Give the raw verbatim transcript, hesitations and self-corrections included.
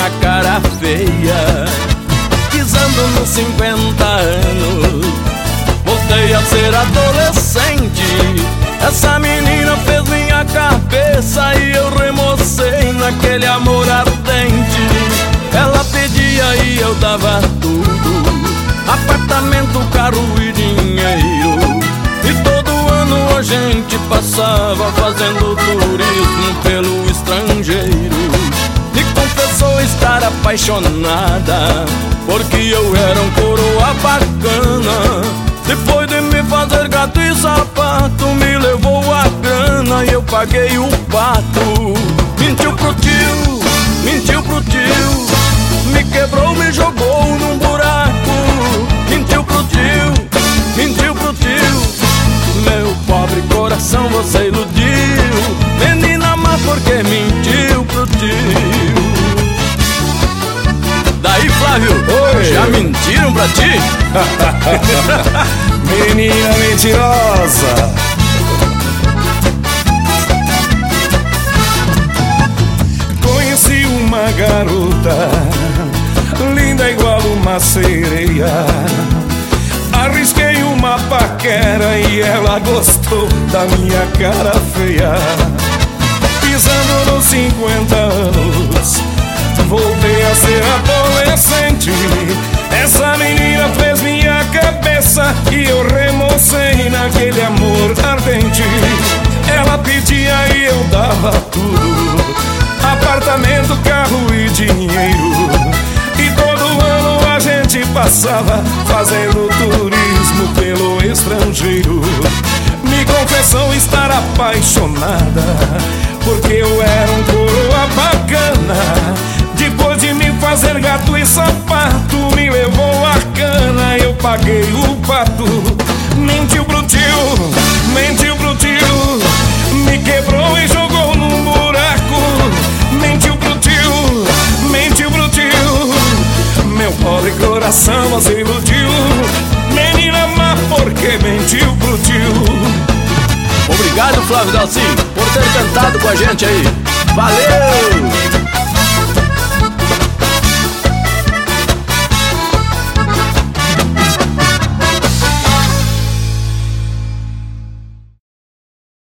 minha cara feia. Pisando nos cinquenta anos, voltei a ser adolescente. Essa menina fez minha cabeça e eu remocei naquele amor ardente. Ela pedia e eu dava tudo: apartamento, carro e dinheiro. E todo ano a gente passava fazendo turismo pelo estrangeiro. Me confessou estar apaixonada porque eu era um coroa bacana. Depois de me fazer gato e sapato, me levou a grana e eu paguei o pato. Mentiu pro tio, mentiu pro tio, me quebrou, me jogou num buraco. Mentiu pro tio, mentiu pro tio, meu pobre coração você iludiu. Menina má, porque mentiu pro tio. Daí, Flávio, oi, já mentiram pra ti? Menina mentirosa. Conheci uma garota linda igual uma sereia. Arrisquei uma paquera e ela gostou da minha cara feia. Pisando nos cinquenta anos, voltei a ser adolescente. Essa menina fez minha cabeça e eu remocei naquele amor ardente. Ela pedia e eu dava tudo: apartamento, carro e dinheiro. E todo ano a gente passava fazendo turismo pelo estrangeiro. Me confessou estar apaixonada porque eu era um coroa bacana. Depois de me fazer gato e sapato, me levou a cana, eu paguei o pato. Mentiu pro tio, mentiu pro tio, me quebrou e jogou num buraco. Mentiu pro tio, mentiu pro tio, meu pobre coração você iludiu. Menina má, porque mentiu pro tio. Obrigado, Flávio Dalcin, por ter cantado com a gente aí. Valeu!